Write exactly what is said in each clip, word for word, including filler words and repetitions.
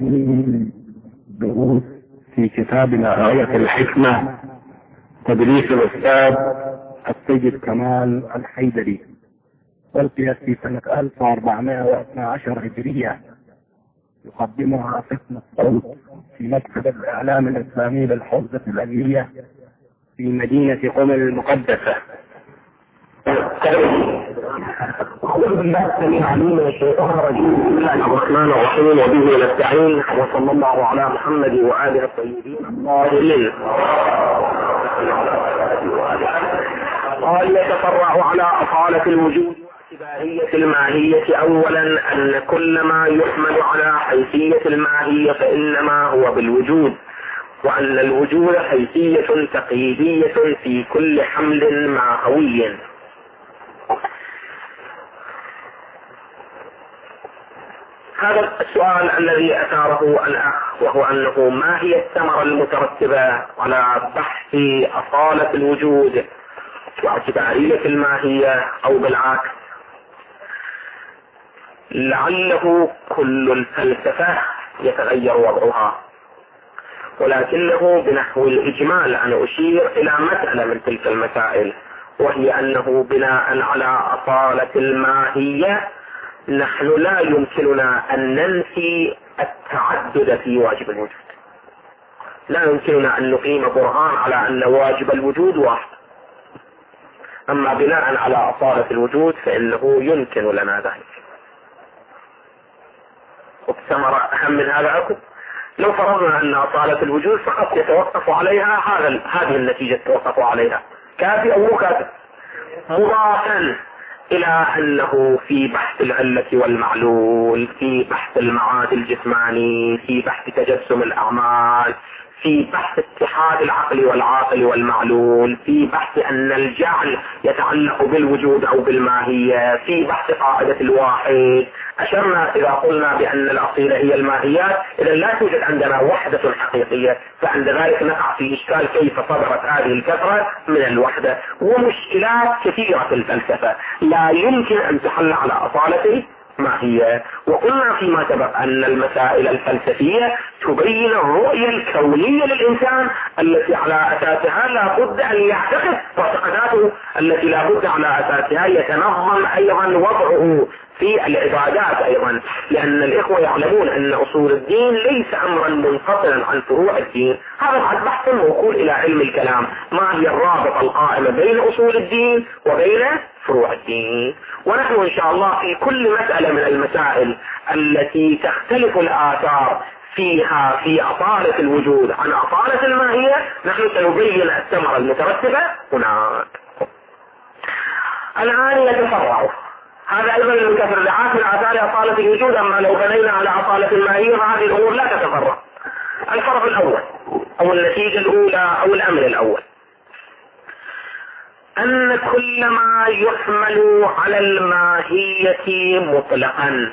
من دروس في كتابنا آية الحكمة تدريس الأستاذ السيد كمال الحيدري، ألقيت في سنة ألف وأربعمائة واثني عشر هجرية. يقدمها قسم الصوت في مكتب الإعلام الإسلامي للحوزة الأمنية في مدينة قم المقدسة. أعوذ بالله السميع العليم من الشيطان الرجيم. بسم الله الرحمن الرحيم وبه نستعين، وصلى الله على محمد وآله الطيبين الطاهرين. قال يتفرع على أصالة الوجود واعتبارية الماهية. أولا أن كل ما يحمل على حيثية الماهية فإنما هو بالوجود، وأن الوجود حيثية تقييدية في كل حمل ماهوي. هذا السؤال الذي أثاره الأخ، وهو أنه ما هي الثمرة المترتبة على بحث أصالة الوجود واعتبارية الماهية أو بالعكس. لعله كل الفلسفة يتغير وضعها، ولكنه بنحو الإجمال أنا أشير إلى مسألة من تلك المسائل، وهي أنه بناء على أصالة الماهية نحن لا يمكننا أن ننفي التعدد في واجب الوجود. لا يمكننا أن نقيم برهان على أن واجب الوجود واحد، أما بناء على أصالة الوجود فإنه يمكن لنا ذلك. والثمرة أهم من هذا أكو. لو فرضنا أن أصالة الوجود فقط يتوقف عليها هذا هذه النتيجة يتوقف عليها، كافي أو مو كافي، مضافا إلى أنه في بحث العلة والمعلول، في بحث المعاد الجسماني، في بحث تجسم الأعمال، في بحث اتحاد العقل والعاقل والمعلول، في بحث أن الجعل يتعلق بالوجود أو بالماهية، في بحث قاعدة الواحد. أشرنا إذا قلنا بأن الأصيلة هي الماهيات، إذا لا توجد عندنا وحدة حقيقية، فعند ذلك نقع في إشكال كيف صدرت هذه الكثرة من الوحدة. ومشكلات كثيرة في الفلسفة لا يمكن أن تحل على أصالته ماهية. وقلنا فيما سبق أن المسائل الفلسفية تبين الرؤية الكونية للإنسان التي على أساسها لا بد أن يعتقد معتقداته، التي لا بد على أساسها يتنظم أيضا وضعه في العبادات أيضا، لأن الإخوة يعلمون أن أصول الدين ليس أمرا منفصلا عن فروع الدين. هذا بعد بحث موكول إلى علم الكلام، ما هي الرابطة القائمة بين أصول الدين وبين فروع الدين. ونحن إن شاء الله في كل مسألة من المسائل التي تختلف الآثار فيها في أصالة الوجود عن أصالة الماهية نحن سنبين الثمرة المترتبة هناك. الآن يتفرع هذا أيضا المتفرعات من آثار أصالة الوجود، أما لو بنينا على أصالة الماهية فهذه الأمور لا تتفرع. الفرع الأول أو النتيجة الأولى أو الأمر الأول أن كل ما يحمل على الماهية مطلقا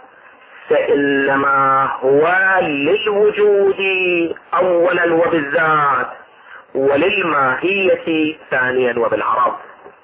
فإنما هو للوجود أولا وبالذات، وللماهية ثانيا وبالعرض.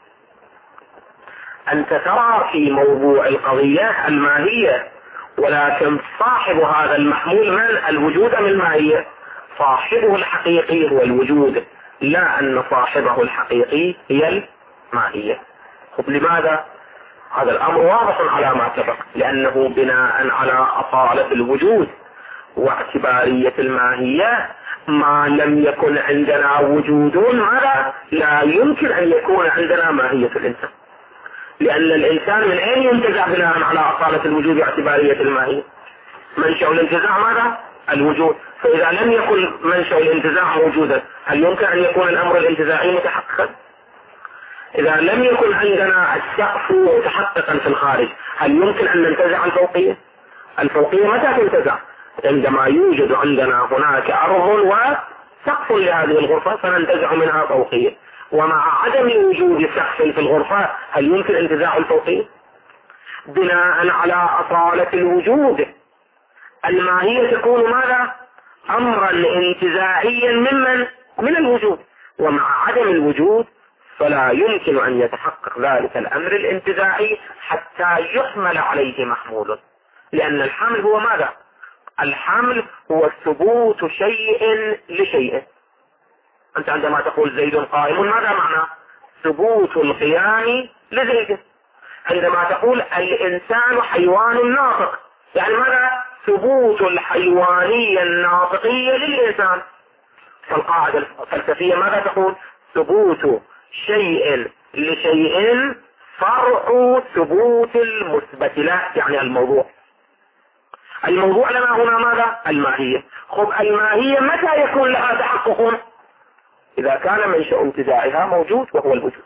أنت ترى في موضوع القضية الماهية، ولكن صاحب هذا المحمول من؟ الوجود أم الماهية؟ صاحبه الحقيقي هو الوجود، لا أن صاحبه الحقيقي هي الماهية. خب لماذا؟ هذا الأمر واضح على ما سبق، لأنه بناء على أصالة الوجود واعتبارية الماهية ما لم يكن عندنا وجود ماذا؟ لا يمكن أن يكون عندنا ماهية الإنسان، لأن الإنسان من أين ينتزع بناء على أصالة الوجود واعتبارية الماهية؟ منشأ الانتزاع ماذا؟ الوجود. فإذا لم يكن منشأ الانتزاع موجودا هل يمكن أن يكون الأمر الانتزاعي متحققا؟ إذا لم يكن عندنا السقف متحققا في الخارج هل يمكن أن ننتزع الفوقية؟ الفوقية متى تنتزع؟ عندما يوجد عندنا هناك أرض وسقف لهذه الغرفة فننتزع منها فوقية. ومع عدم وجود سقف في الغرفة هل يمكن انتزاع الفوقية؟ بناء على أصالة الوجود الماهية تكون ماذا؟ أمرا انتزاعيا ممن؟ من الوجود. ومع عدم الوجود فلا يمكن أن يتحقق ذلك الأمر الانتزاعي حتى يحمل عليه محمول، لأن الحمل هو ماذا؟ الحمل هو ثبوت شيء لشيء. أنت عندما تقول زيد قائم ماذا معنى؟ ثبوت القيام لزيد. عندما تقول الإنسان حيوان ناطق يعني ماذا؟ ثبوت الحيوانية الناطقية للإنسان. فالقاعدة الفلسفية ماذا تقول؟ ثبوت شيء لشيء فرع ثبوت المثبت له، يعني الموضوع. الموضوع لنا هنا ماذا؟ الماهية. خب الماهية متى يكون لها تحقق؟ إذا كان منشأ انتزاعها موجود وهو الوجود.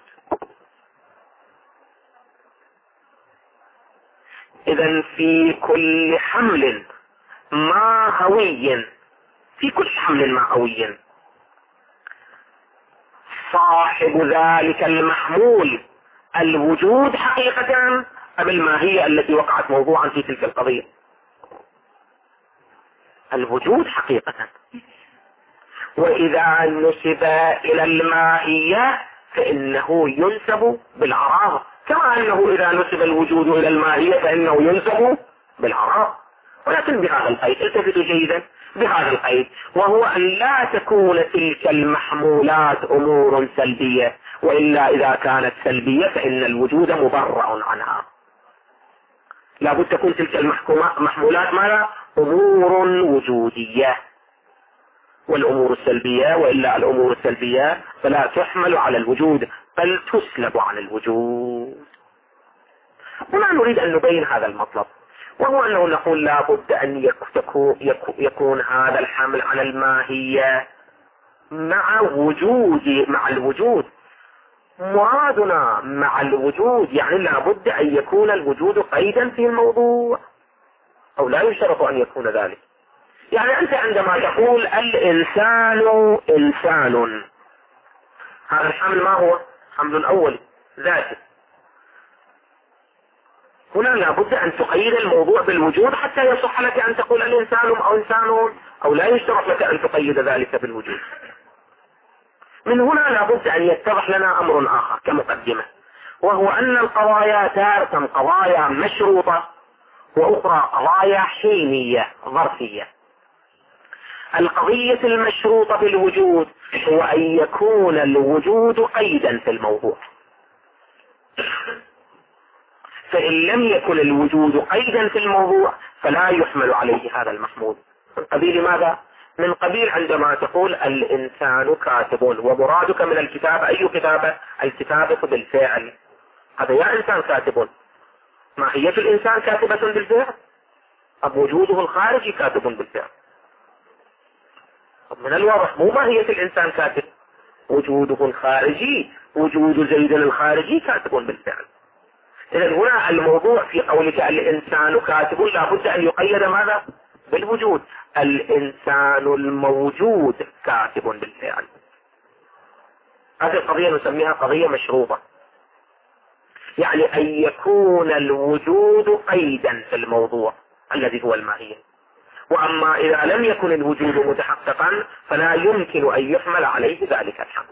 إذا في كل حمل ماهوي، في كل حمل ماهوي صاحب ذلك المحمول الوجود حقيقة أم الماهية التي وقعت موضوعا في تلك القضية؟ الوجود حقيقة. وإذا نسب إلى الماهية فإنه ينسب بالعراض، كما أنه إذا نسب الوجود إلى الماهية فإنه ينسب بالعراض، ولكن بهذا القيد. التفتوا جيدا بهذا القيد، وهو أن لا تكون تلك المحمولات أمور سلبية، وإلا إذا كانت سلبية فإن الوجود مبرأ عنها. لابد تكون تلك المحمولات ماذا؟ أمور وجودية. والأمور السلبية وإلا الأمور السلبية فلا تحمل على الوجود بل تسلب عن الوجود. هنا نريد أن نبين هذا المطلب، وهو أنه نقول لا بد أن يكون هذا الحمل على الماهية مع وجود مع الوجود. مرادنا مع الوجود يعني لا بد أن يكون الوجود قيدا في الموضوع، أو لا يشترط أن يكون ذلك. يعني أنت عندما تقول الإنسان إنسان، هذا الحمل ما هو؟ حمل أولي ذاتي. هنا لابد أن تقيد الموضوع بالوجود حتى يصح لك أن تقول الإنسان أو إنسان، أو لا يشترط لك أن تقيد ذلك بالوجود. من هنا لابد أن يتضح لنا أمر آخر كمقدمة، وهو أن القضايا تارة قضايا مشروطة وأخرى قضايا حينية ظرفية. القضية المشروطة بالوجود هو أن يكون الوجود قيدا في الموضوع، فإن لم يكن الوجود قيدا في الموضوع فلا يحمل عليه هذا المحمول. من قبيل ماذا؟ من قبيل عندما تقول الإنسان كاتب، ومرادك من الكتابة أي كتابة؟ الكتابة بالفعل. هذا يا إنسان كاتب، ماهية الإنسان كاتبة بالفعل؟ أم وجوده الخارجي كاتب بالفعل؟ من الواضح مو ماهية الإنسان كاتب، وجوده الخارجي، وجود زيد الخارجي كاتب بالفعل. إذا هنا الموضوع في قولك الإنسان كاتب لابد أن يقيد ماذا؟ بالوجود. الإنسان الموجود كاتب بالفعل. هذه القضية نسميها قضية مشروطة، يعني أن يكون الوجود قيدا في الموضوع الذي هو الماهية. وأما إذا لم يكن الوجود متحققا فلا يمكن أن يحمل عليه ذلك الحمل.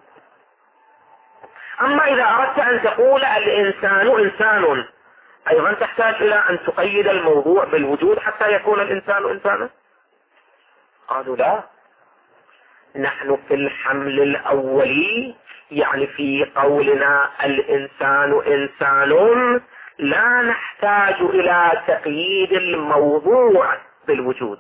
أما إذا أردت أن تقول الإنسان إنسان، أيضا تحتاج إلى أن تقيد الموضوع بالوجود حتى يكون الإنسان إنسانا. قالوا لا، نحن في الحمل الأولي يعني في قولنا الإنسان إنسان لا نحتاج إلى تقييد الموضوع بالوجود،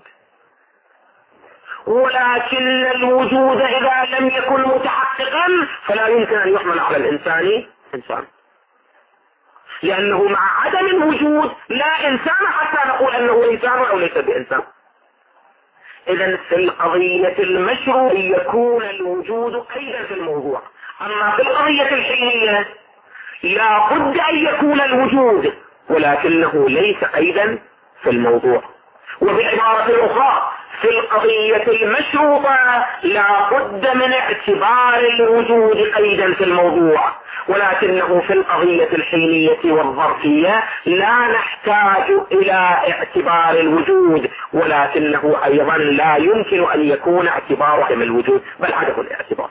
ولكن الوجود إذا لم يكن متحققا فلا يمكن أن يحمل على الإنسان إنسان، لأنه مع عدم الوجود لا إنسان حتى نقول أنه إنسان أو ليس بإنسان. إذا في القضية المشروع يكون الوجود قيدا في الموضوع، أما في القضية الحينية لا بد أن يكون الوجود ولكنه ليس قيدا في الموضوع. وبعبارة أخرى في القضية المشروطة لا بد من اعتبار الوجود قيدا في الموضوع، ولكنه في القضية الحينية والظرفية لا نحتاج إلى اعتبار الوجود، ولكنه أيضا لا يمكن أن يكون اعتبار عدم الوجود بل عدم الاعتبار.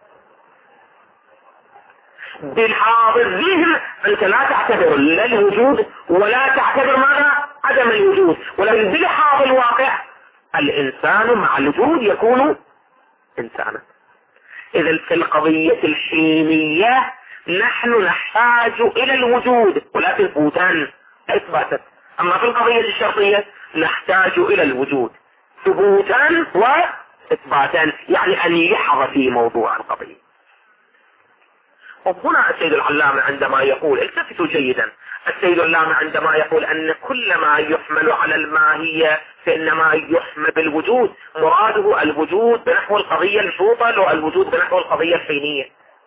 بالحاضر الذهن أنت لا تعتبر لا الوجود ولا تعتبر ماذا؟ عدم الوجود، ولكن بالحاضر الواقع الإنسان مع الوجود يكون إنسانا. إذا في القضية الحينية نحن نحتاج إلى الوجود ولكن ثبوتا إثباتا. أما في القضية الشرطية نحتاج إلى الوجود ثبوتا وإثباتا، يعني أن يحظى في موضوع القضية. وهنا السيد العلامة عندما يقول، التفتوا جيدا، السيد العلامة عندما يقول أن كل ما يحمل على الماهية فإنما يحمل بالوجود، مراده الوجود بنحو القضية الفوطل والوجود بنحو القضية الحينية.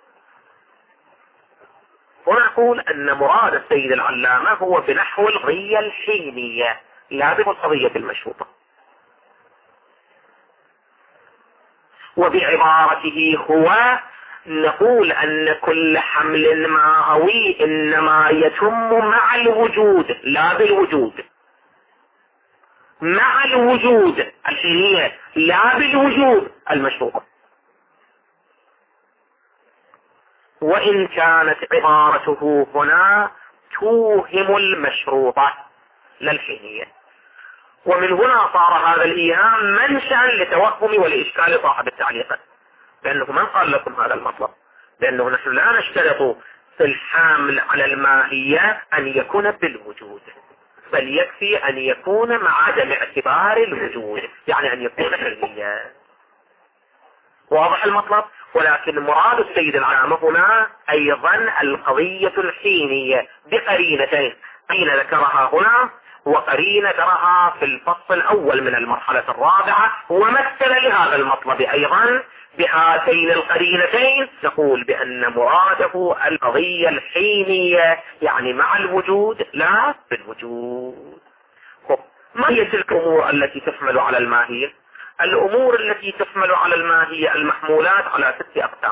ونقول أن مراد السيد العلامة هو بنحو القضية الحينية لا بالقضية المشروطة. وبعبارته هو نقول أن كل حمل ماهوي إنما يتم مع الوجود لا بالوجود، مع الوجود الحينية لا بالوجود المشروطة. وإن كانت عبارته هنا توهم المشروطة للحينية، ومن هنا صار هذا الإيهام منشأ لتوهم ولإشكال صاحب التعليق، لأنه من قال لكم هذا المطلب؟ لأنه نحن لا نشترط في الحامل على الماهية أن يكون بالوجود، بل يكفي أن يكون مع عدم اعتبار الوجود، يعني أن يكون حينيا. واضح المطلب؟ ولكن مراد السيد العلامة هنا أيضا القضية الحينية بقرينتين، قرينة ذكرها هنا وقرينة ذكرها في الفصل الأول من المرحلة الرابعة، ومثل لهذا المطلب أيضا بهاتين القرينتين. نقول بأن مراده القضية الحينية يعني مع الوجود لا بالوجود. ما هي تلك الأمور التي تحمل على الماهية؟ الأمور التي تحمل على الماهية المحمولات على ست أقسام.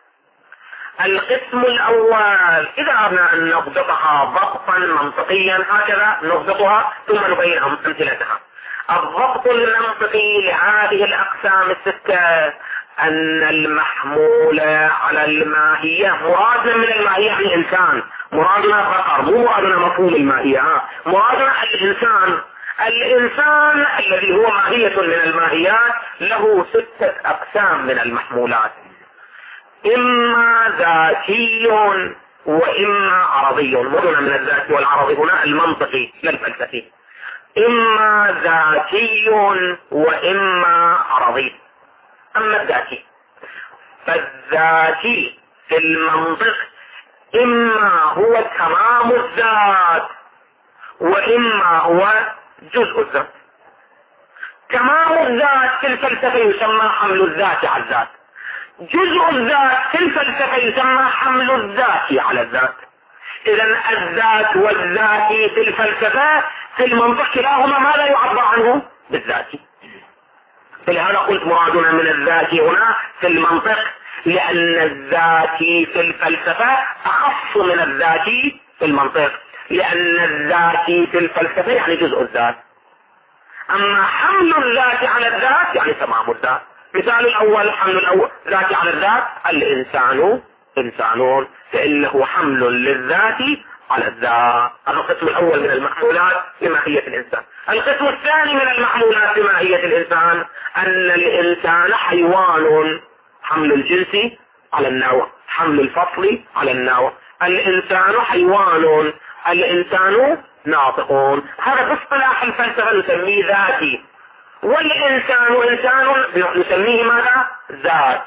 القسم الأول إذا أردنا أن نضبطها ضبطا منطقيا هكذا نضبطها ثم نبين أمثلتها. الضبط المنطقي لهذه الأقسام الستة أن المحمول على الماهية، مرادنا من الماهية يعني الإنسان، مرادنا بقر، مو مرادنا مفهوم الماهية، مرادنا الإنسان. الإنسان الذي هو ماهية من الماهيات له ستة أقسام من المحمولات، إما ذاتي وإما عرضي. مرادنا من الذاتي والعرضي هنا المنطقي لا الفلسفي. إما ذاتي وإما عرضي. أما الذاتي فالذاتي في المنطق إما هو تمام الذات وإما هو جزء الذات. تمام الذات في الفلسفة يسمى حمل الذات على الذات، جزء الذات في الفلسفة يسمى حمل الذات على الذات. إذا الذات والذاتي في الفلسفة في المنطق كلاهما ماذا يعبر عنه؟ بالذاتي. فلهذا قلت مرادنا من الذات هنا في المنطق، لأن الذاتي في الفلسفة أخص من الذاتي في المنطق، لأن الذاتي في الفلسفة يعني جزء الذات. أما حمل الذات على الذات يعني تمام الذات. مثال الأول حمل الأول ذات على الذات، الإنسان إنسان، فإنه حمل للذات على الذات. هذا القسم الأول من المحمولات لماهية الإنسان. القسم الثاني من المحمولات لماهية الإنسان أن الإنسان حيوان، حمل الجنس على النوع، حمل الفصل على النوع. الإنسان حيوان، الإنسان ناطق. هذا باصطلاح الفلسفة نسميه ذاتي، والإنسان إنسان نسميه ماذا؟ ذات.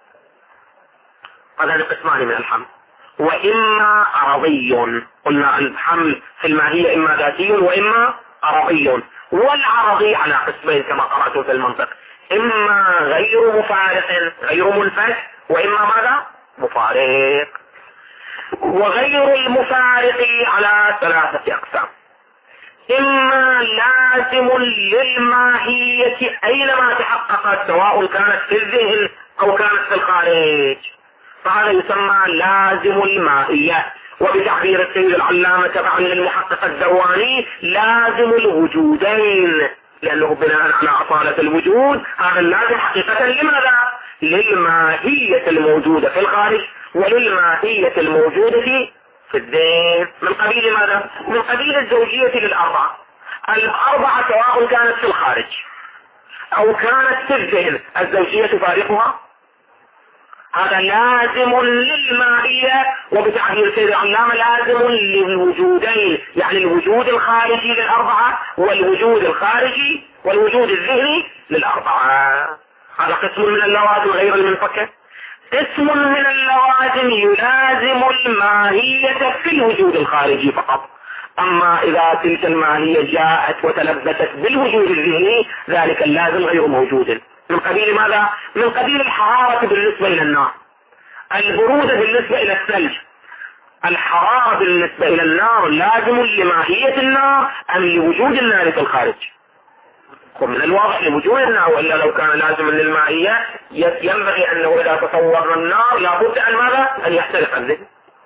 هذا القسمان من الحمل. وإما عرضي، قلنا الحمل في الماهية إما ذاتي وإما عرضي. والعرضي على قسمين كما قرأت في المنطق، إما غير مفارق غير منفك، وإما ماذا؟ مفارق. وغير المفارق على ثلاثة أقسام، إما لازم للماهية أينما تحققت سواء كانت في الذهن أو كانت في الخارج، فهذا يسمى لازم الماهية. وبتعبير السيد العلامة تبعا للمحقق الدواني لازم الوجودين، لأنه بناء على أصالة الوجود هذا اللازم حقيقة لماذا؟ للماهية الموجودة في الخارج وللماهية الموجودة في الذهن. من قبيل ماذا؟ من قبيل الزوجية للأربعة. الأربعة سواء كانت في الخارج أو كانت في الذهن الزوجية تفارقها. هذا لازم للماهية، وبتعبير سيد العلامة لازم للوجودين، يعني الوجود الخارجي للأربعة والوجود الخارجي والوجود الذهني للأربعة. هذا قسم من اللوازم غير المنفكة. قسم من اللوازم يلازم الماهية في الوجود الخارجي فقط، أما إذا تلك الماهية جاءت وتلبست بالوجود الذهني ذلك اللازم غير موجود. من قبيل ماذا؟ من قبيل الحرارة بالنسبة إلى النار، البرودة بالنسبة إلى الثلج. الحرارة بالنسبة إلى النار لازم لماهية النار أم لوجود النار في الخارج؟ ومن الواضح لوجود النار، وإلا لو كان لازما للماهية ينبغي أنه إذا تصورنا النار لابد أن ماذا؟ أن يحترق الذهن.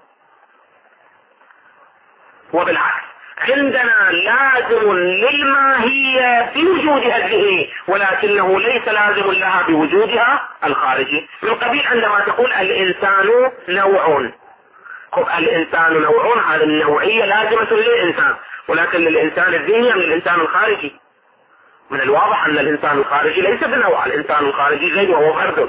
وبالعكس عندنا لازم للماهية بوجودها الذهني، ولكنه ليس لازم لها بوجودها الخارجي. من قبيل عندما تقول الإنسان نوع، الإنسان نوع، هذه النوعية لازمة للإنسان، ولكن للإنسان الذهني من الإنسان الخارجي. من الواضح أن الإنسان الخارجي ليس بنوع، الإنسان الخارجي زي وهو فرد.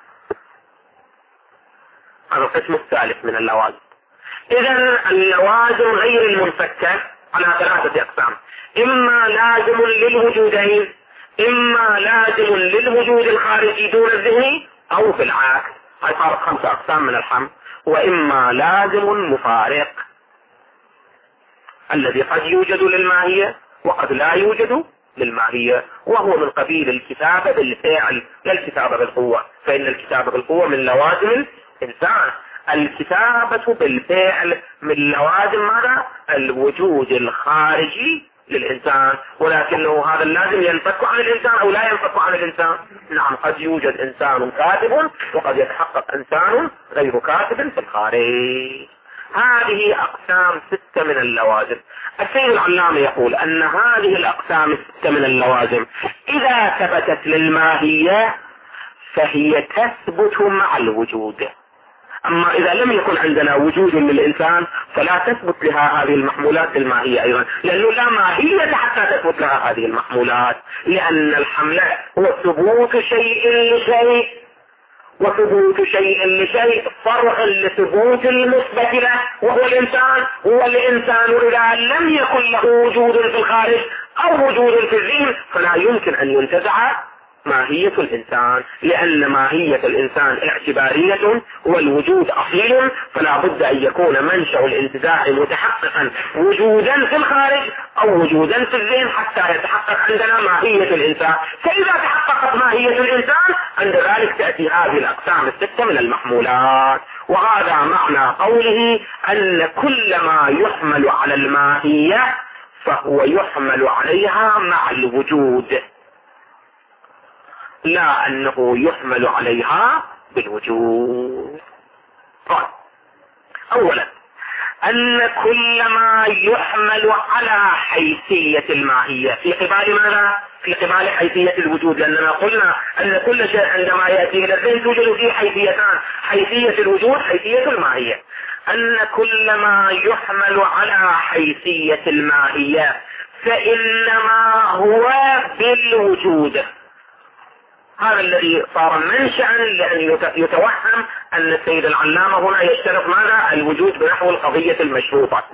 هذا القسم الثالث من اللوازم. إذن اللوازم غير المنفكة على ثلاثة أقسام: إما لازم للوجودين، إما لازم للوجود الخارجي دون الذهني، أو بالعكس. هاي صارت خمسة أقسام من الحمل. وإما لازم مفارق الذي قد يوجد للماهية وقد لا يوجد للماهية، وهو من قبيل الكتابة بالفعل لا الكتابة بالقوة، فإن الكتابة بالقوة من لوازم الإنسان، الكتابة بالفعل من لوازم ماذا؟ الوجود الخارجي للإنسان، ولكنه هذا اللازم ينفك عن الإنسان أو لا ينفك عن الإنسان. نعم، قد يوجد إنسان كاتب وقد يتحقق إنسان غير كاتب في الخارج. هذه أقسام ستة من اللوازم. السيد العلامة يقول أن هذه الأقسام الستة من اللوازم إذا ثبتت للماهية فهي تثبت مع الوجود، أما إذا لم يكن عندنا وجود للإنسان فلا تثبت لها هذه المحمولات الماهية أيضا، لأنه لا ماهية حتى تثبت لها هذه المحمولات، لأن الحمل هو ثبوت شيء لشيء، وثبوت شيء لشيء فرع لثبوت المثبت له وهو الإنسان. هو الإنسان إذا لم يكن له وجود في الخارج أو وجود في الذهن فلا يمكن أن ينتزع ماهية الإنسان، لأن ماهية الإنسان اعتبارية والوجود أصيل، فلا بد أن يكون منشأ الانتزاع متحققا وجودا في الخارج أو وجودا في الذهن حتى يتحقق عندنا ماهية الإنسان. فإذا تحققت ماهية الإنسان عند ذلك تأتي هذه الأقسام الستة من المحمولات. وهذا معنى قوله أن كل ما يحمل على الماهية فهو يحمل عليها مع الوجود، لا أنه يحمل عليها بالوجود. طيب، أولا أن كل ما يحمل على حيثية الماهية في قبال ماذا؟ في قبال حيثية الوجود، لأننا قلنا أن كل شيء عندما يأتي إلى الذهن توجد فيه حيثيتان: حيثية الوجود، حيثية الماهية. أن كل ما يحمل على حيثية الماهية فإنما هو بالوجود. هذا الذي صار منشأ لأن يتوهم أن السيد العلامة هنا يشترط ماذا؟ الوجود بنحو القضية المشروطة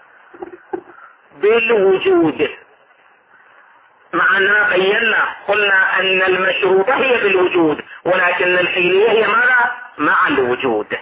بالوجود. مع أننا بينا قلنا أن المشروطة هي بالوجود، ولكن الحيلية هي ماذا؟ مع الوجود.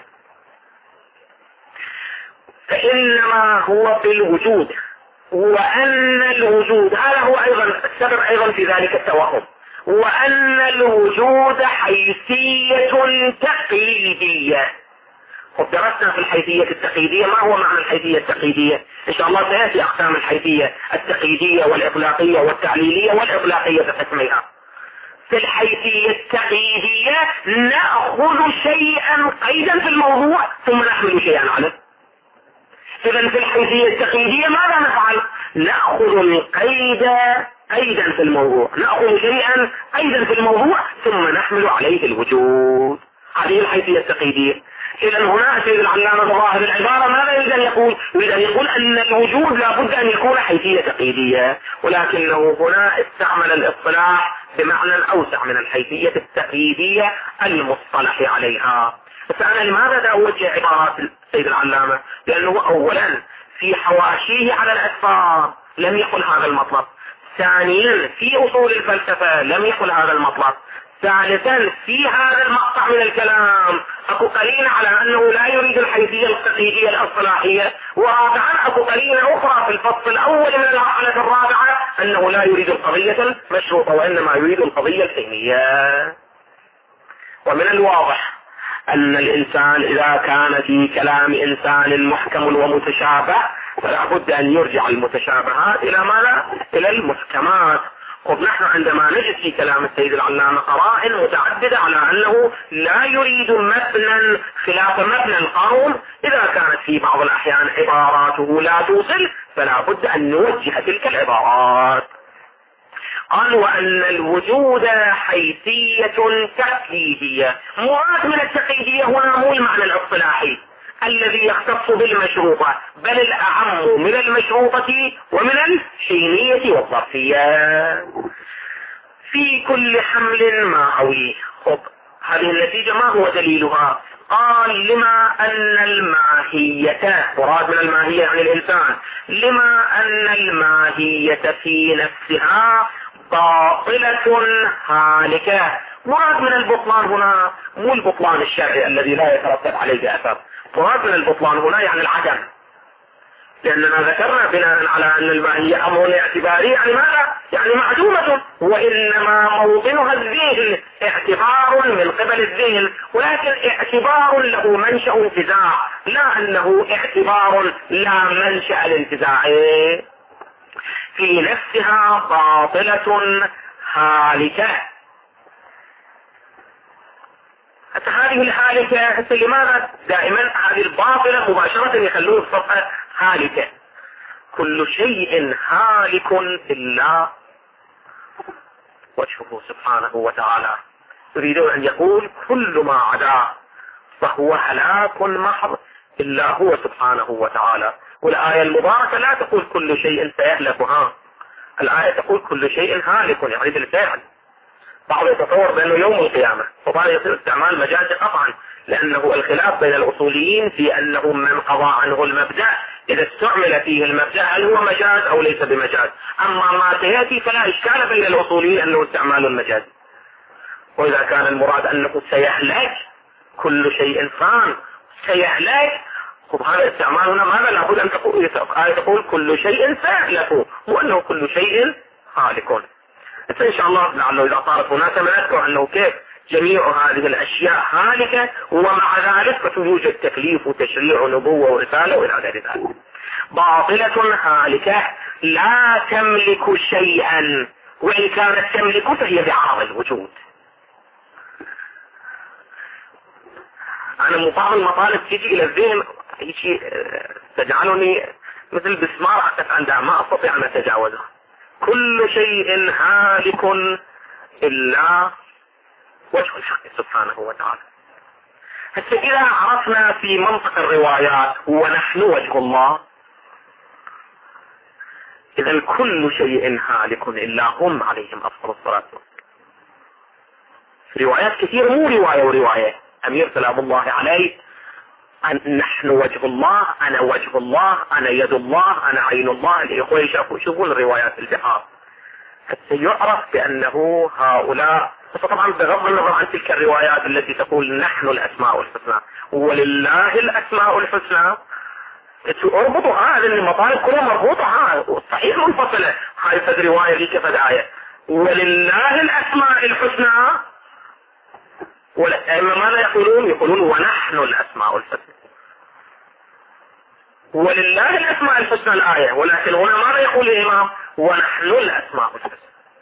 فإنما هو بالوجود، وأن الوجود هذا هو أيضا السبب أيضا في ذلك التوهم، وأن الوجود حيثية تقييدية. ودرسنا في الحيثية التقييدية ما هو معنى الحيثية التقييدية، إن شاء الله سيأتي أقسام الحيثية التقييدية والإطلاقية والتعليلية والإطلاقية بقسميها. في الحيثية التقييدية نأخذ شيئا قيدا في الموضوع ثم نحمل شيئا عليه. إذن في الحيثية التقييدية ماذا نفعل؟ نأخذ القيد قيدا في الموضوع، نأخذ شيئا قيدا في الموضوع ثم نحمل عليه الوجود. هذه الحيثية التقييدية. إذن هنا سيد العلامة ظاهر العبارة ماذا يريد أن يقول؟ يريد أن يقول أن الوجود لابد أن يكون حيثية تقييدية، ولكنه هنا استعمل الاصطلاح بمعنى أوسع من الحيثية التقييدية المصطلح عليها. بس أنا لماذا أوجه عبارات السيد العلامة؟ لأنه أولا في حواشيه على الأسفار لم يقل هذا المطلب، ثانيا في أصول الفلسفة لم يقل هذا المطلب، ثالثا في هذا المقطع من الكلام اكو قرينة على انه لا يريد الحيثية التقييدية الاصطلاحية، ورابعا اكو قرينة اخرى في الفصل الاول من المرحلة الرابعة انه لا يريد القضية المشروطة وانما يريد القضية الفهمية. ومن الواضح ان الانسان اذا كان في كلام انسان محكم ومتشابه فلا بد ان يرجع المتشابهات الى ماذا؟ الى المحكمات. ونحن عندما نجد في كلام السيد العلامة قرائن متعددة على أنه لا يريد مبنى خلاف مبنى القوم، إذا كانت في بعض الأحيان عباراته لا توصل فلا بد أن نوجه تلك العبارات. قال وأن الوجود حيثية تقييدية. مراد من التقييدية هنا مو المعنى الاصطلاحي الذي يختص بالمشروطة، بل الأعم من المشروطة ومن الحينية والظرفية. في كل حمل ما حويه. خب هذه النتيجة ما هو دليلها؟ قال لما أن الماهية، مراد من الماهية يعني الإنسان، لما أن الماهية في نفسها باطلة هالكة. مراد من البطلان هنا مو البطلان الشرعي الذي لا يترتب عليه أثر، مراد من البطلان هنا يعني العدم، لأننا ذكرنا بناء على أن الماهية أمر اعتباري يعني ماذا؟ يعني معدومة، وإنما موطنها الذهن، اعتبار من قبل الذهن، ولكن اعتبار له منشأ انتزاع، لا أنه اعتبار لا منشأ الانتزاع. في نفسها باطلة هالكة. حتى هذه الهالكة لماذا دائما هذه الباطلة مباشرة يخلوه الصفحة هالكة؟ كل شيء هالك إلا وجهه سبحانه وتعالى. يريدون أن يقول كل ما عدا فهو هلاك محض إلا هو سبحانه وتعالى. والآية المباركة لا تقول كل شيء سيهلكها، الآية تقول كل شيء هالك يعني بالفعل. بعض يتصور بأنه يوم القيامة، وطبعا يصير استعمال مجازي قطعا، لأنه الخلاف بين الأصوليين في أنه من قضى عنه المبدأ إذا استعمل فيه المبدأ هل هو مجاز أو ليس بمجاز. أما ما سيأتي فلا إشكال بين الأصوليين أنه استعمال المجاز. وإذا كان المراد أنه سيهلك كل شيء فان سيهلك، طب هذا استعمال هنا ماذا؟ لابد أن تقول آية تقول كل شيء سيهلك وأنه كل شيء هالك. إن شاء الله لعله إذا صارت هناك نذكر أنه كيف جميع هذه الأشياء هالكة، ومع ذلك فتوجد تكليف وتشريع ونبوة ورسالة وإلى غير ذلك. باطلة هالكة لا تملك شيئا، وإن كانت تملك فهي بعرض الوجود. أنا بعض المطالب تيجي إلى الذهن هيك تجعلني مثل بسمار أقف عندها ما أستطيع أن أتجاوزه. كل شيء هالك إلا وجه الحق سبحانه وتعالى. حتى إذا عرفنا في منطق الروايات ونحن وجه الله، إذا كل شيء هالك إلا هم عليهم أفضل الصلاة والسلام. روايات كثير مو رواية ورواية. أمير سلام الله عليه أن نحن وجه الله، أنا وجه الله، أنا يد الله، أنا عين الله. الإخوة يشوفون الروايات البحار حتى يعرف بأنه هؤلاء، طبعا بغض النظر عن تلك الروايات التي تقول نحن الأسماء الحسنى ولله الأسماء الحسنى، اربطوا هذه المطالب كلها مربوطة، صحيح منفصلة. هاي فد رواية لي كفد آية ولله الأسماء الحسنى، ماذا يقولون؟ يقولون ونحن الأسماء الحسنى، ولله الأسماء الحسنى الآية، ولكن هنا ماذا يقول الإمام؟ ونحن الأسماء الحسنى.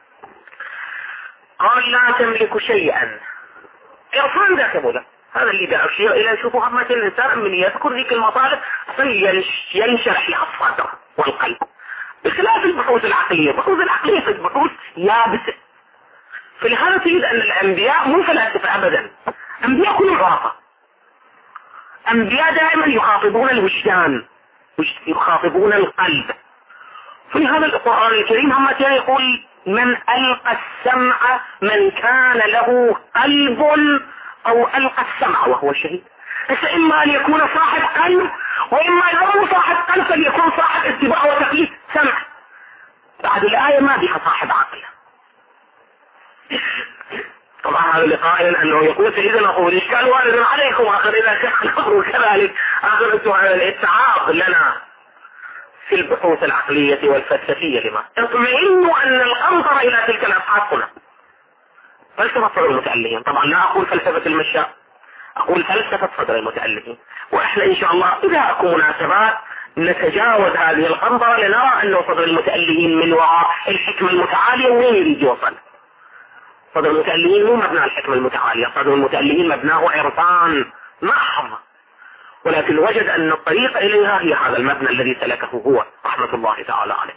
قال لا تملك شيئا. إرفان ذاك مولا هذا اللي دا أشياء إلى يشوفوا عامة الإنسان من يذكر ذيك المطالب ينشرح له الصدر والقلب، بخلاف البحوث العقلية. البحوث العقلية في بحوث يابسة. فلهذا تجد أن الأنبياء مو فلاسفة أبدا، أنبياء كلهم عراقة. أنبياء دائما يخاطبون الوجدان، يخاطبون القلب. في هذا القرآن الكريم هم يقول من ألقى السمع من كان له قلب أو ألقى السمع وهو شهيد. إما أن يكون صاحب قلب، وإما أن يكون صاحب قلب فليكون صاحب اتباع وتقليد سمع. بعد الآية ما بها صاحب عقل. طبعا هذا لقائل أنه يقول سيدنا أخوه الإشكال وارد عليكم، آخر إذا كان الأمر كذلك آخر الاتعاظ لنا في البحوث العقلية والفلسفية. لما اطمئنوا أن الأنظر إلى تلك الأبحاث هنا فلسفة صدر المتألهين. طبعا لا أقول فلسفة المشاء، أقول فلسفة صدر المتألهين. وإحنا إن شاء الله إذا أكون مناسبات نتجاوز هذه الأنظرة لنرى أنه صدر المتألهين من وراء الحكمة المتعالية وين يريد يوصل. صدر المتألهين مو مبنى الحكمة المتعالية، صدر المتألهين مبناه عرفان محض، ولكن وجد أن الطريق إليها هي هذا المبنى الذي سلكه هو رحمة الله تعالى عليه.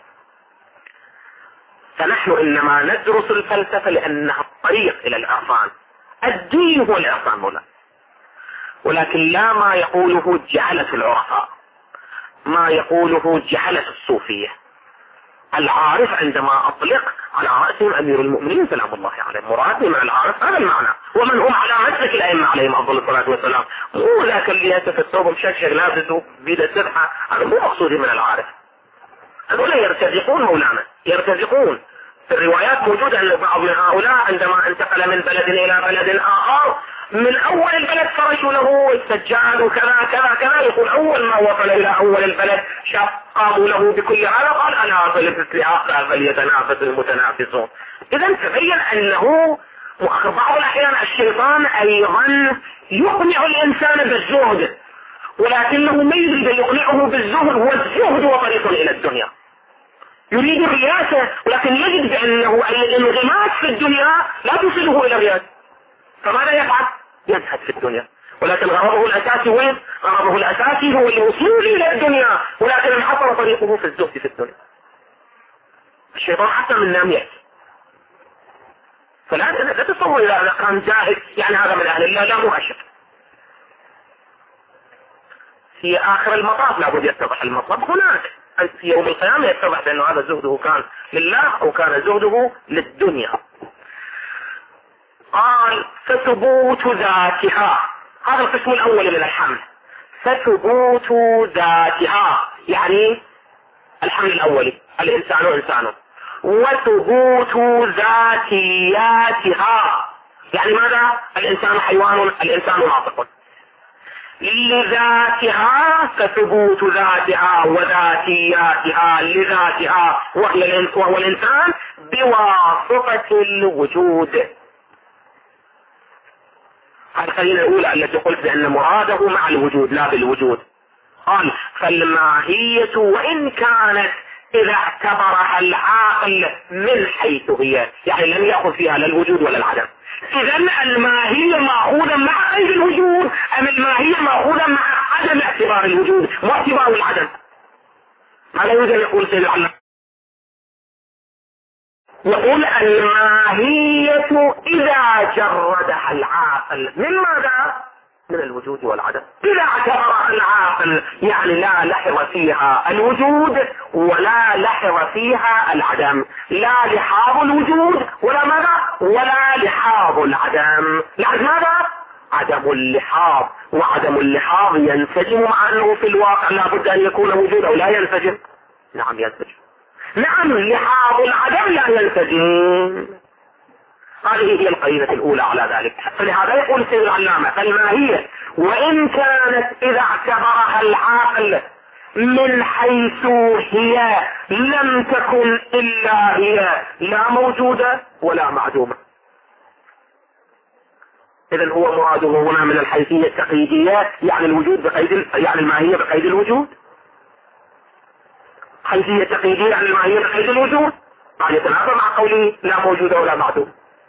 فنحن إنما ندرس الفلسفة لأنها الطريق إلى العرفان. الدين هو العرفان هنا، ولكن لا ما يقوله جهلة العرفاء، ما يقوله جهلة الصوفية. العارف عندما أطلق على رأسهم أمير المؤمنين سلام الله عليه، مرادي من العارف هذا المعنى، ومن هم على مسلك الأئمة عليهم أفضل الصلاة والسلام. مو ذاك اللي يأتي في الثوب مشكشك لابسه بيد السبحة، هذا مو مقصودي من العارف. هذول يرتزقون مولانا، يرتزقون. في الروايات موجودة أن بعض من هؤلاء عندما انتقل من بلد إلى بلد آخر من أول البلد فرشوا له السجاد وكذا كذا كذا، يقول أول ما وصل إلى أول البلد قاموا له بكل هذا، قال أنا فلست لآخر فليتنافس المتنافسون. إذا تبين أنه بعض الأحيان الشيطان أيضا يقنع الإنسان بالزهد، ولكنه ما يريد يقنعه بالزهد، والزهد هو طريق إلى الدنيا. يريد الرياسة، ولكن يجد بأنه الانغماس في الدنيا لا تصله إلى الرياسة، فماذا يفعل؟ يزهد في الدنيا. ولكن غرضه الأساسي وين؟ غرضه الأساسي هو الوصول إلى الدنيا، ولكن انحصر طريقه في الزهد في الدنيا. الشيطان حتى من نام يأتي. فلا لا تصور إذا كان زاهد يعني هذا من أهل الله، لا مؤشر. في آخر المطاف لابد يتضح المطلب هناك، في يوم القيامة يتضح بأن هذا زهده كان لله أو كان زهده للدنيا. قال فثبوت ذاتها، هذا القسم الأول من الحمل. فثبوت ذاتها يعني الحمل الأولي الإنسان إنسانه، وثبوت ذاتياتها يعني ماذا؟ الإنسان حيوان، الإنسان ناطق. لذاتها فثبوت ذاتها وذاتياتها لذاتها وهي وهو الإنسان بواسطة الوجود. هذه القرينة الأولى التي قلت بأن مراده مع الوجود لا بالوجود. قال فالماهية وإن كانت إذا اعتبرها العاقل من حيث هي، يعني لم يأخذ فيها لا الوجود ولا العدم. إذا الماهية مأخوذة مع قيد الوجود أم الماهية مأخوذة مع عدم اعتبار الوجود واعتبار العدم؟ ماذا يوجد يقول سيد الله؟ يقول الماهية إذا جردها العاقل من ماذا؟ من الوجود والعدم. إذا اعتبرها العاقل يعني لا لحظ فيها الوجود ولا لحظ فيها العدم، لا لحاظ الوجود ولا ماذا؟ ولا لحاظ العدم. لحظ ماذا؟ عدم اللحاظ، وعدم اللحاظ ينسجم مع أنه في الواقع لا بد أن يكون وجود أو لا ينسجم. نعم ينسجم. نعم لحاظ العدم لا ينسجم. هذه هي القرينة الأولى على ذلك. فلهذا يقول سيد العلامة فالماهية وإن كانت إذا اعتبرها العاقل من حيث هي لم تكن إلا هي لا موجودة ولا معدومة. إذن هو مراده هنا من الحيثية التقييدية يعني الوجود بقيد يعني الماهية بقيد الوجود. حيثية تقييدية يعني الماهية بقيد الوجود، يعني يتنافى مع قوله لا موجودة ولا معدومة.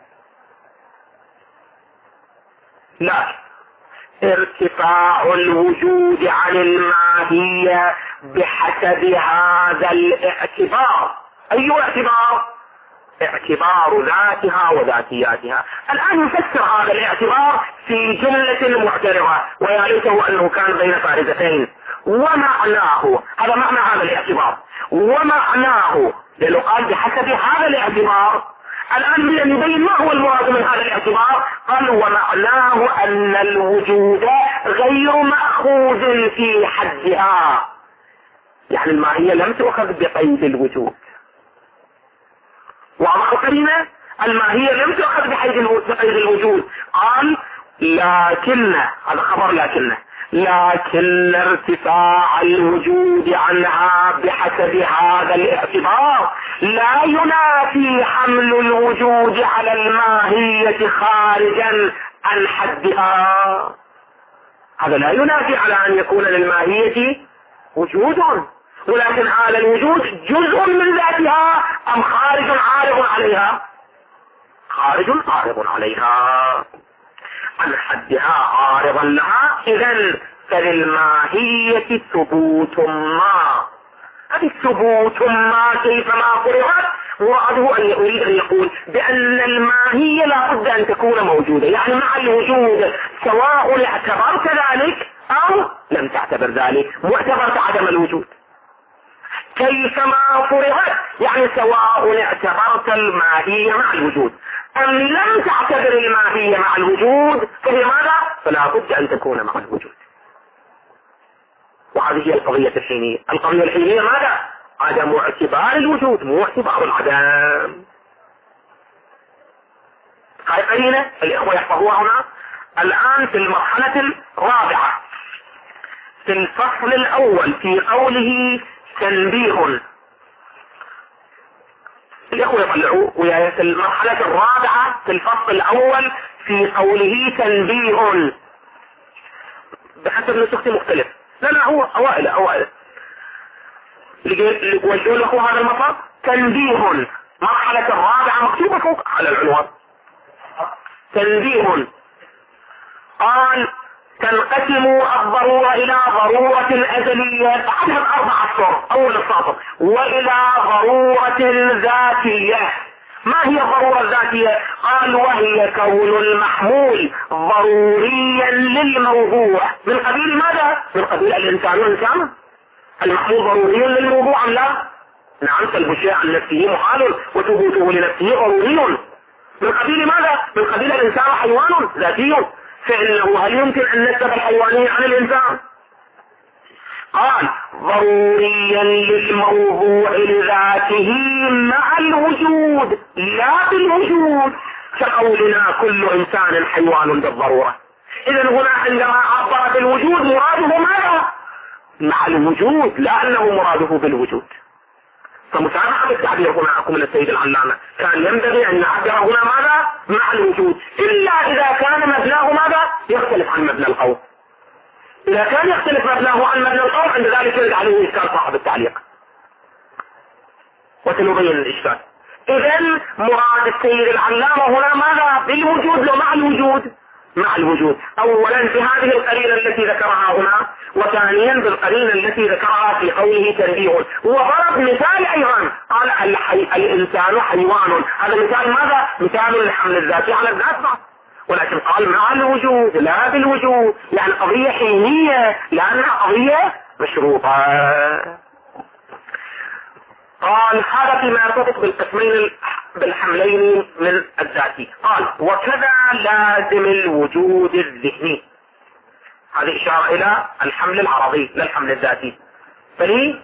لا، ارتفاع الوجود عن الماهية بحسب هذا الاعتبار. أي اعتبار؟ اعتبار ذاتها وذاتياتها. الآن يفسر هذا الاعتبار في جملة معترضة ويا ليته أنه كان بين فارزتين. ومعناه هذا معنى هذا الاعتبار، ومعناه لأنه قال بحسب هذا الاعتبار. الآن يبين ما هو المراد من هذا الاعتبار. قال ومعناه أن الوجود غير مأخوذ في حدها، يعني الماهية لم تؤخذ بقيد الوجود. واضح الكلمة؟ الماهية لم تؤخذ بقيد الوجود. قال لكن، هذا خبر لكن، لكن ارتفاع الوجود عنها بحسب هذا الاعتبار لا ينافي حمل الوجود على الماهية خارجا عن حدها. هذا لا ينافي على أن يكون للماهية وجود، ولكن هذا الوجود جزء من ذاتها أم خارج عارض عليها؟ خارج عارض عليها عن حدها عارضا لها. إذن فللماهية ثبوت ما. هذه ثبوت ما كيفما فرضت مراده أن يريد أن يقول بأن الماهية لا بد أن تكون موجودة، يعني مع الوجود سواء اعتبرت ذلك أو لم تعتبر ذلك، واعتبرت عدم الوجود كيفما فرضت، يعني سواء اعتبرت الماهية مع الوجود أم لم تعتبر الماهية مع الوجود فهي ماذا؟ فلا بد أن تكون مع الوجود. وهذه هي القضية الحينية. القضية الحينية ماذا؟ عدم اعتبار الوجود، مو اعتبار العدم. هاي قرينة الإخوة يحفظوها هنا. الآن في المرحلة الرابعة في الفصل الأول في قوله تنبيه، الإخوة يطلعوا ويا في المرحلة الرابعة في الفصل الأول في قوله تنبيه، بحسب نسختي مختلف. لا لا هو أوائل أوائل اللي وجهوا لكم هذا المطلب تنبيه. مرحلة الرابعة مكتوبة فوق على العنوان تنبيه. قال تنقسم الضرورة إلى ضرورة أزلية بعدها أربع أسطر أول السطر، وإلى ضرورة ذاتية. ما هي الضرورة الذاتية؟ قال وهي كون المحمول ضروريا للموضوع من قبيل ماذا؟ من قبيل الإنسان والإنسان. المحمول ضروري للموضوع أم لا؟ نعم، سلب الشيء عن نفسه محال وثبوته لنفسه ضروري. من قبيل ماذا؟ من قبيل الإنسان حيوان ذاتي، فإنه هل يمكن أن نسب الحيوانية عن الإنسان؟ قال ضروريا للموضوع لذاته مع الوجود لا بالوجود، كقولنا كل إنسان حيوان بالضرورة. إذن هنا عندما عبر بالوجود مراده ماذا؟ مع الوجود، لا أنه مراده بالوجود. فمتابعة التعبير هنا أقول السيد العلامة كان ينبغي أن يعبر هنا ماذا؟ مع الوجود، إلا إذا كان مبناه ماذا؟ يختلف عن مبنى القول. إذا كان يختلف مبناه عن مبنى القول عند ذلك يرد عليه إشكال صاحب التعليق وسنبين الإشكال. إذن مراد السيد العلامة هنا ماذا؟ بالوجود لو مع الوجود؟ مع الوجود. أولا بهذه القرينة التي ذكرها هنا، وثانيا بالقرينة التي ذكرها في قوله تنبيه. وضرب مثال أيضا قال الحي... الإنسان حيوان، هذا مثال ماذا؟ مثال الحمل الذاتي على الذات، ولكن قال مع الوجود لا بالوجود، يعني قضية حينية لأنها قضية مشروطة. قال هذا فيما يرتبط بالقسمين بالحملين من الذاتي. قال وكذا لازم الوجود الذهني، هذه إشارة إلى الحمل العرضي لا الحمل الذاتي. فلي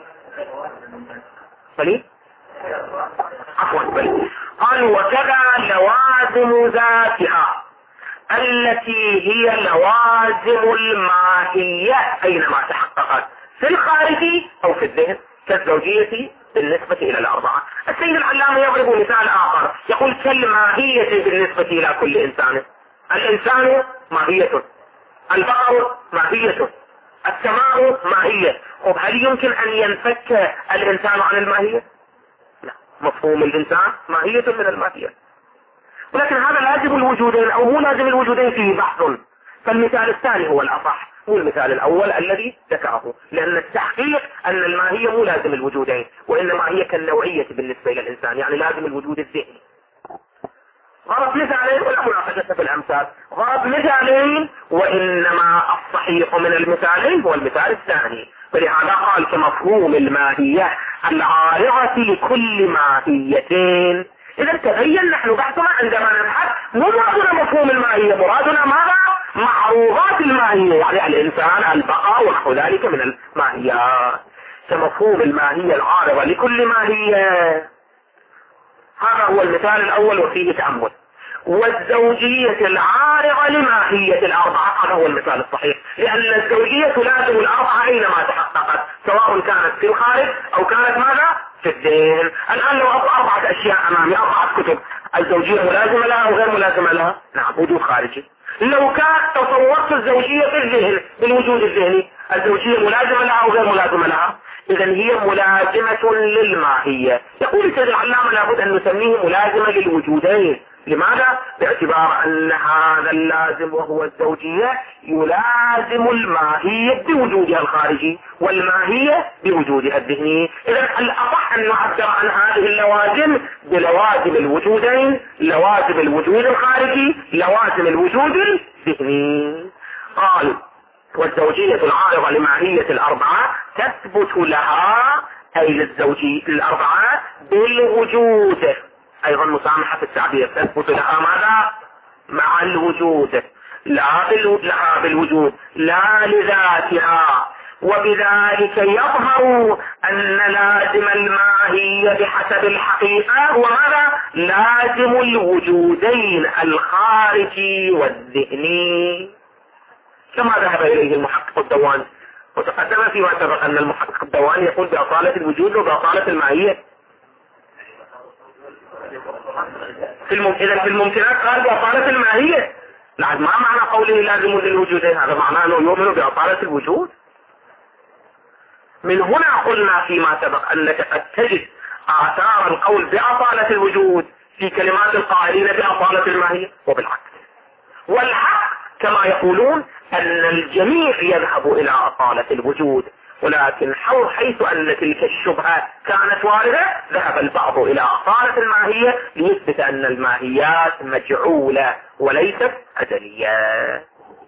فلي عفوا فلي قال وكذا لوازم ذاتها التي هي لوازم الماهية أينما تحققت في الخارج أو في الذهن كالزوجية بالنسبة إلى الأربعة. السيد العلامة يضرب مثال آخر يقول كالماهية بالنسبة إلى كل إنسان. الإنسان ماهية، البقر ماهية، السماء ماهية. طب هل يمكن أن ينفك الإنسان عن الماهية؟ لا، مفهوم الإنسان ماهية من الماهية، ولكن هذا لازم الوجودين أو مو لازم الوجودين فيه بحث. فالمثال الثاني هو الأصح، هو المثال الأول الذي ذكره، لأن التحقيق أن الماهية مو لازم الوجودين، وإنما هي كالنوعية بالنسبة إلى الإنسان، يعني لازم الوجود الذهني. ضرب مثالين ولا مناقشة في الأمثال، ضرب مثالين وإنما الصحيح من المثالين هو المثال الثاني. فلهذا قال كمفهوم الماهية العارضة لكل ماهيتين. إذا تبين نحن بحثنا عندما نبحث مو مرادنا مفهوم الماهية، مرادنا ماذا؟ معروضات الماهية، يعني الإنسان، البقاء ونحو ذلك من الماهيات. كمفهوم الماهية العارضة لكل ماهية، هذا هو المثال الأول وفيه تأمل. والزوجية العارضة لماهية الأربعة، هذا هو المثال الصحيح، لأن الزوجية تلازم الأربعة أينما تحققت، سواء كانت في الخارج أو كانت ماذا؟ في الذهن. الآن لو أبقى أربعة أشياء أمامي، أربعة كتب، الزوجية ملازمة لها أو غير ملازمة لها؟ نعم، وجود خارجي. لو كان تصورت الزوجية في الذهن بالوجود الذهني، الزوجية ملازمة لها أو غير ملازمة لها؟ إذا هي ملازمة للماهية. يقول السيد العلامة لابد أن نسميه ملازمة للوجودين. لماذا؟ باعتبار أن هذا اللازم وهو الزوجية يلازم الماهية بوجودها الخارجي والماهية بوجودها الذهني. إذا الأصح أن نعبر عن هذه اللوازم بلوازم الوجودين، لوازم الوجود الخارجي، لوازم الوجود الذهني. قال والزوجية العارضة لماهية الأربعة تثبت لها، أي للزوجية الأربعة، بالوجود. أيضا مسامحة في التعبير، تثبت لها ماذا؟ مع الوجود، لا لها بالوجود، لا لذاتها. وبذلك يظهر أن لازم الماهية بحسب الحقيقة هو ماذا؟ لازم الوجودين الخارجي والذهني، كما ذهب إليه المحقق الدواني. وتقدم فيما سبق أن المحقق الدواني يقول بأصالة الوجود وبأصالة الماهية. في الم... إذا في الممكنات قال بأصالة الماهية. لعد ما معنى قوله لازم للوجودين؟ هذا معناه أنه يؤمن بأصالة الوجود. من هنا قلنا فيما سبق أنك قد تجد آثار القول بأصالة الوجود في كلمات القائلين بأصالة الماهية وبالعكس. والحق كما يقولون أن الجميع يذهب إلى أصالة الوجود، ولكن حيث أن تلك الشبهة كانت واردة ذهب البعض إلى أصالة الماهية ليثبت أن الماهيات مجعولة وليست أزلية.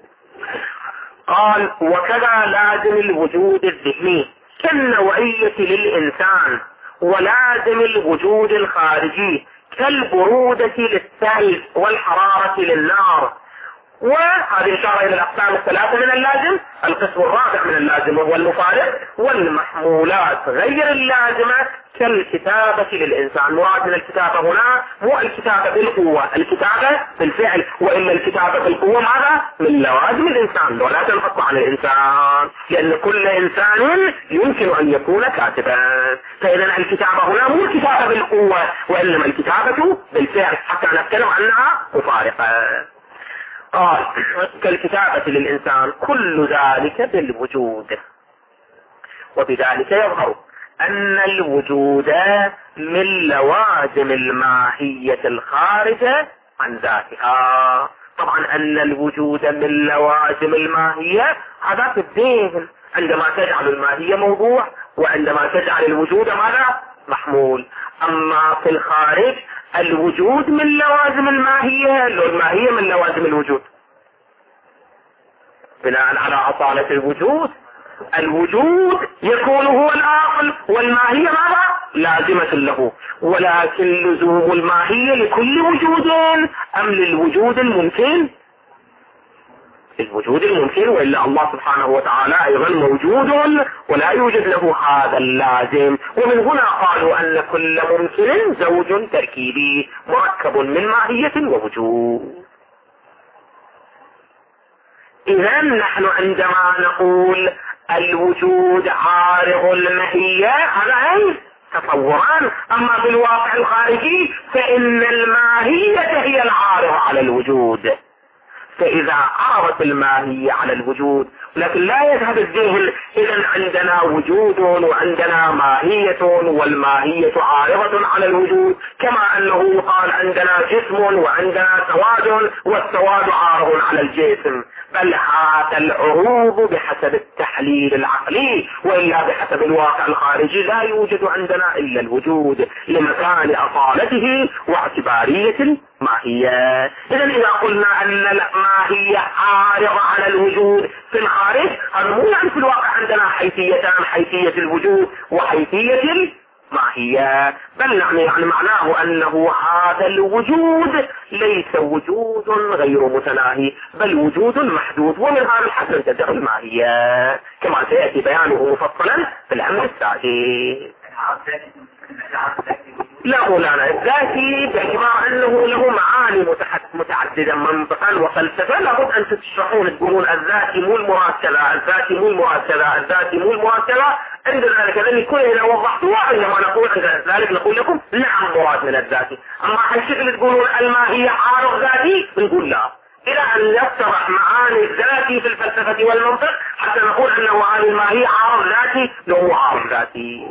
قال وكذا لازم الوجود الذهني كالنوعية للإنسان، ولازم الوجود الخارجي كالبرودة للثلج والحرارة للنار. وهذه إشارة إلى الأقسام الثلاثة من اللازم. القسم الرابع من اللازم وهو المفارق والمحمولات غير اللازمة كالكتابة للإنسان. مراد من الكتابة هنا مو الكتابة بالقوة، الكتابة بالفعل، وإلا الكتابة بالقوة ماذا؟ من لوازم الإنسان، ولا تنحط عن الإنسان، لأن كل إنسان يمكن أن يكون كاتبا. فإذا الكتابة هنا مو الكتابة بالقوة، وإنما الكتابة بالفعل، حتى نتكلم عنها مفارقة. قال كالكتابة للإنسان كل ذلك بالوجود. وبذلك يظهر أن الوجود من لوازم الماهية الخارجة عن ذاتها. طبعا أن الوجود من لوازم الماهية هذا في الذهن، عندما تجعل الماهية موضوع، وعندما تجعل الوجود ماذا؟ محمول. أما في الخارج الوجود من لوازم الماهية، الماهية من لوازم الوجود بناء على أصالة الوجود. الوجود يكون هو العاقل، والماهية ماذا؟ لازمة له. ولكن لزوم الماهية لكل وجود أم للوجود الممكن؟ الوجود الممكن، وإلا الله سبحانه وتعالى أيضا موجود ولا يوجد له هذا اللازم. ومن هنا قالوا أن كل ممكن زوج تركيبي مركب من ماهية ووجود. إذا نحن عندما نقول الوجود عارض الماهية هذا أي تصوران، أما في الواقع الخارجي فإن الماهية هي العارضة على الوجود. فإذا عرضت الماهية على الوجود لكن لا يذهب الذهن، إذا عندنا وجود وعندنا ماهية، والماهية عارضة على الوجود، كما أنه يقال عندنا جسم وعندنا سواد والسواد عارض على الجسم. بل هذا العروض بحسب التحليل العقلي، وإلا بحسب الواقع الخارجي لا يوجد عندنا إلا الوجود لمكان أصالته واعتبارية الماهية. إذا إذا قلنا أن الماهية عارضة على الوجود في الخارج، هذا مو يعني في الواقع عندنا حيثيتان، حيثية الوجود وحيثية الماهية، بل يعني, يعني معناه أنه هذا الوجود ليس وجود غير متناهي، بل وجود محدود، ومن هذا الحد ننتزع الماهية كما سيأتي بيانه مفصلا في الأمر السادس. لا مولانا الذاتي باعتبار انه له معاني متعددة منطقا وفلسفة، لابد ان تشرحون تقولون الذاتي مو المراد كذا، الذاتي مو المراد كذا، الذاتي مو المراد كذا، عند ذلك لاني كل اذا وضحتوا عندما نقول عند ذلك نقول لكم نعم مراد من الذاتي، اما هالشكل تقولون الماهية عارض ذاتي نقول لا، الى ان يفترح معاني الذاتي في الفلسفة والمنطق حتى نقول انه هذه الماهية عارض ذاتي لو عارض ذاتي.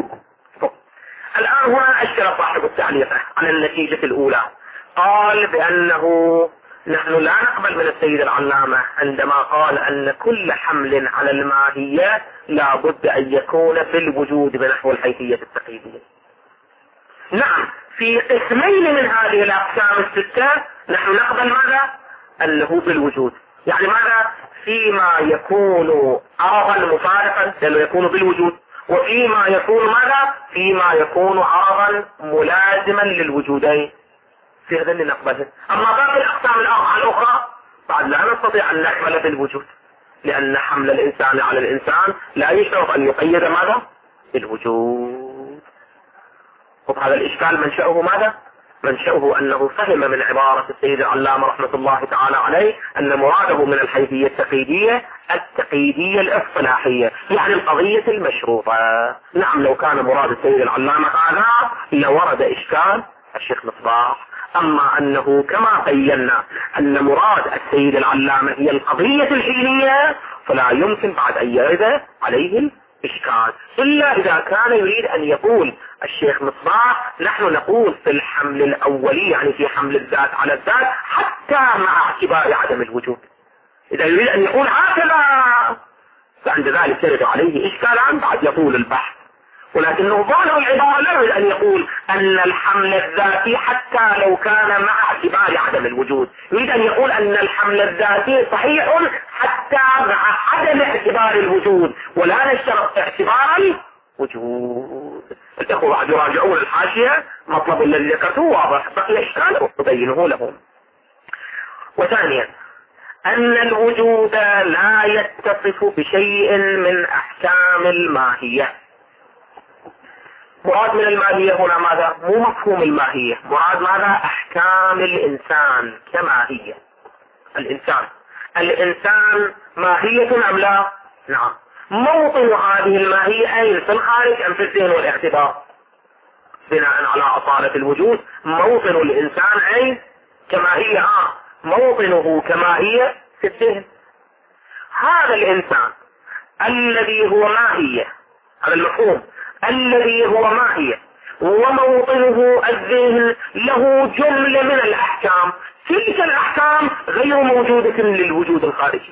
الآن هنا أشكل صاحب التعليق على النتيجة الأولى، قال بأنه نحن لا نقبل من السيد العلامة عندما قال أن كل حمل على الماهية لا بد أن يكون في الوجود بنحو الحيثية التقليدية. نعم في قسمين من هذه الأقسام الستة نحن نقبل ماذا؟ أنه في الوجود، يعني ماذا؟ فيما يكون عرضا مفارقا لأنه يكون بالوجود، وفيما يكون ماذا؟ فيما يكون عرضا ملازما للوجودين، في هذا اللي نقبله. اما باقي الاقسام الاربعه الاخرى بعد لا نستطيع ان نقبل بالوجود، لان حمل الانسان على الانسان لا يشترط ان يقيد ماذا؟ الوجود. وهذا الاشكال منشأه ماذا؟ منشأه انه فهم من عبارة السيد العلامة رحمة الله تعالى عليه ان مراده من الحيثية التقييدية التقييدية الاصطلاحية، يعني القضية المشروطة. نعم لو كان مراد السيد العلامة هذا لورد اشكال الشيخ مصباح، اما انه كما بينا ان مراد السيد العلامة هي القضية الحينية فلا يمكن بعد ان يرد عليه إشكال، إلا إذا كان يريد أن يقول الشيخ مصباح نحن نقول في الحمل الأولي، يعني في حمل الذات على الذات حتى مع اعتبار عدم الوجود. إذا يريد أن يقول هكذا فعند ذلك يرد عليه إشكالان بعد يطول البحث، ولكنه ظاهر العبارة لا يريد أن يقول أن الحمل الذاتي حتى لو كان مع اعتبار عدم الوجود، يريد أن يقول أن الحمل الذاتي صحيح حتى مع عدم اعتبار الوجود، ولا نشترط اعتبار الوجود. الأخوة بعد يراجعون الحاشية مطلب الذي ذكرته واضح، بقي إشكال أبينه لهم. وثانيا أن الوجود لا يتصف بشيء من أحكام الماهية. مراد من الماهية هنا ماذا؟ مو مفهوم الماهية، مراد ماذا؟ أحكام الإنسان كماهية. الإنسان الإنسان ماهية أم لا؟ نعم. موطن هذه الماهية أين؟ في الخارج أم في الذهن والاعتبار؟ بناء على أصالة الوجود موطن الإنسان أين؟ كماهية. آه موطنه كماهية في الذهن. هذا الإنسان الذي هو ماهية، هذا المفهوم الذي هو ماهية وموطنه الذهن له جملة من الأحكام، تلك الأحكام غير موجودة للوجود الخارجي.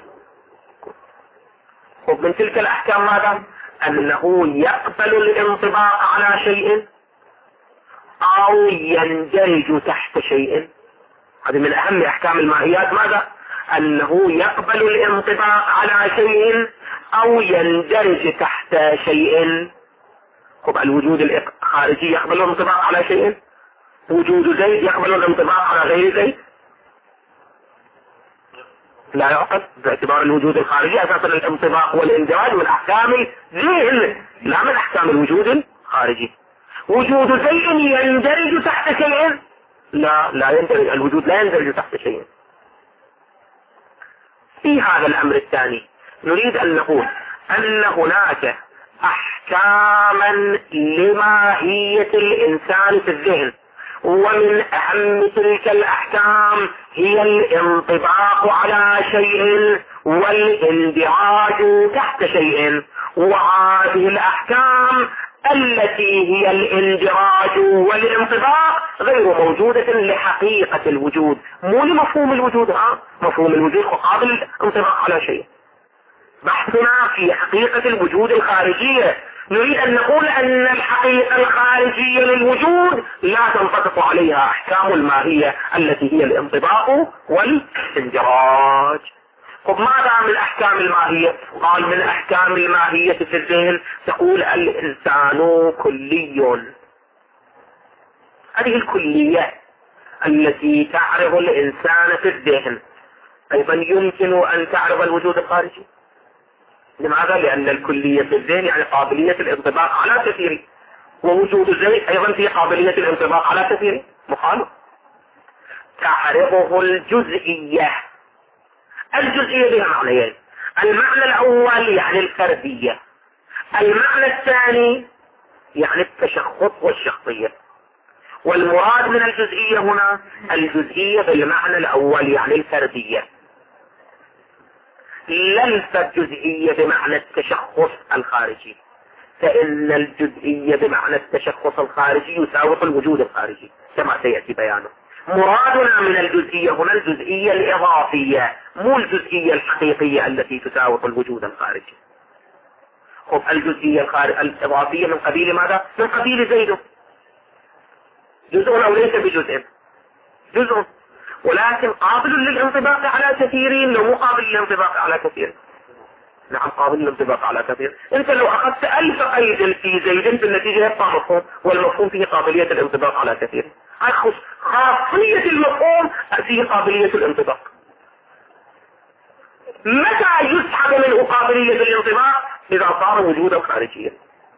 ومن تلك الأحكام ماذا؟ أنه يقبل الانطباق على شيء أو يندرج تحت شيء. هذه من أهم أحكام الماهيات ماذا؟ أنه يقبل الانطباق على شيء أو يندرج تحت شيء. طب الوجود الخارجي يقبل الانطباق على شيء؟ وجود زيد يقبل الانطباق على غير زيد؟ لا يعقل باعتبار الوجود الخارجي. أساسا الانطباق والاندراج من أحكام الذهن لا من أحكام الوجود الخارجي. وجود زيد يندرج تحت شيء؟ لا لا يندرج، الوجود لا يندرج تحت شيء. في هذا الأمر الثاني نريد أن نقول أن هناك أحكاما لماهية الإنسان في الذهن، ومن أهم تلك الأحكام هي الانطباق على شيء والاندراج تحت شيء. وهذه الأحكام التي هي الاندراج والانطباق غير موجودة لحقيقة الوجود، مو لمفهوم الوجود. ها مفهوم الوجود قابل الانطباق على شيء. بحثنا في حقيقة الوجود الخارجية، نريد أن نقول أن الحقيقة الخارجية للوجود لا تنطبق عليها أحكام الماهية التي هي الانطباق والاندراج. طب ماذا من الأحكام الماهية؟ قال من أحكام الماهية في الذهن تقول الإنسان كلي. هذه الكلية التي تعرض الإنسان في الذهن أيضا يمكن أن تعرض الوجود الخارجي. لماذا؟ لأن الكلية في الذهن يعني قابلية الانطباق على كثير، ووجود الزيت أيضا في قابلية الانطباق على كثير مخالف. تعرضه الجزئية. الجزئية بها معنيين، المعنى الأول يعني الفردية، المعنى الثاني يعني التشخص والشخصية. والمراد من الجزئية هنا الجزئية بالمعنى الأول يعني الفردية، ليس الجزئية بمعنى التشخص الخارجي، فإن الجزئية بمعنى التشخص الخارجي يساوق الوجود الخارجي كما سيأتي بيانه. مرادنا من الجزئية هنا الجزئية الإضافية، مو الجزئية الحقيقية التي تساوق الوجود الخارجي. خب الجزئية الإضافية من قبيل ماذا؟ من قبيل زيد، جزء أو ليس بجزء، جزء، ولكن قابل للانطباق على كثيرين لو مو قابل للانطباق على كثير. نعم قابل للانطباق على كثير. انت لو اخذت الف قيد في زيد في النتيجة يبقى مفهوم، والمفهوم فيه قابلية الانطباق على كثير. خاصية المفهوم فيه قابلية الانطباق. متى يسحب منه قابلية الانطباق؟ اذا صار وجودا خارجيا.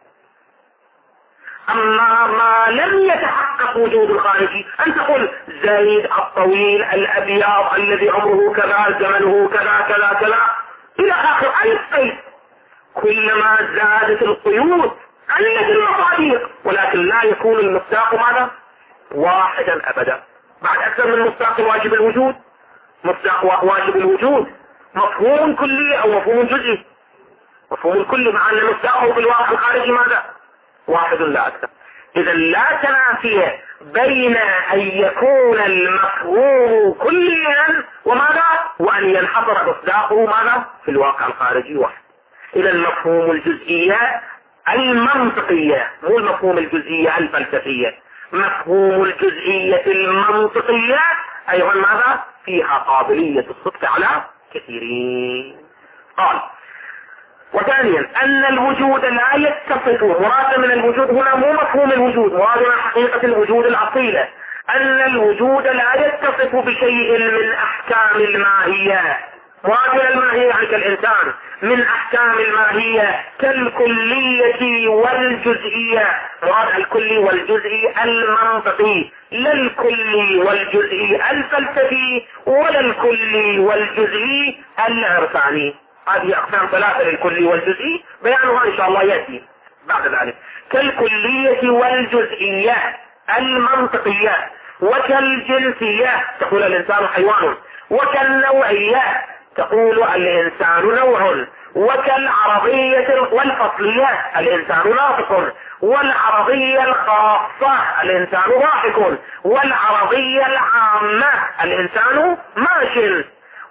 اما ما لم يتحقق وجود الخارجي، ان تقول زيد الطويل الابيض الذي عمره كذا زمنه كذا كذا كذا الى اخر الف قيد، كلما زادت القيود قلت المصادق، ولكن لا يكون المصداق ماذا؟ واحدا ابدا. بعد اكثر من مصداق واجب الوجود، مصداق واجب الوجود مفهوم كلي او مفهوم جزئي. مفهوم كلي مع ان مصداقه في الواقع الخارجي ماذا؟ واحد لا اكثر. اذا لا تنافي بين ان يكون المفهوم كليا وماذا؟ وان ينحصر مصداقه ماذا؟ في الواقع الخارجي واحد. اذا المفهوم الجزئية المنطقية، مو المفهوم الجزئية الفلسفية، مفهوم الجزئية المنطقية ايضا ماذا؟ فيها قابلية الصدق على كثيرين. قال وثانيا ان الوجود لا يتصف، مراد من الوجود هنا مو مفهوم الوجود، مرادنا حقيقة الوجود الاصيلة، ان الوجود لا يتصف بشيء من احكام الماهية. مرادنا الماهية يعني كالانسان، من احكام الماهية كالكلية والجزئية. مراد الكلي والجزئي المنطقي، لا الكلي والجزئي الفلسفي ولا الكلي والجزئي العرفاني. هذه أقسام ثلاثة للكلي والجزئي، بيانها إن شاء الله يأتي بعد ذلك. كالكلية والجزئية المنطقية، وكالجنسية تقول الإنسان حيوان، وكالنوعية تقول الإنسان نوع، وكالعربية والفصلية الإنسان ناطق، والعربية الخاصة الإنسان ضاحك، والعربية العامة الإنسان ماشٍ،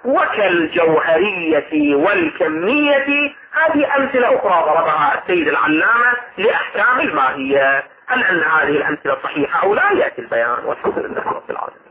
وكالجوهرية والكمية. هذه أمثلة أخرى ضربها السيد العلامة لأحكام الماهية. هل أن هذه الأمثلة صحيحة أو لا؟ يأتي البيان والحمد لله رب العالمين.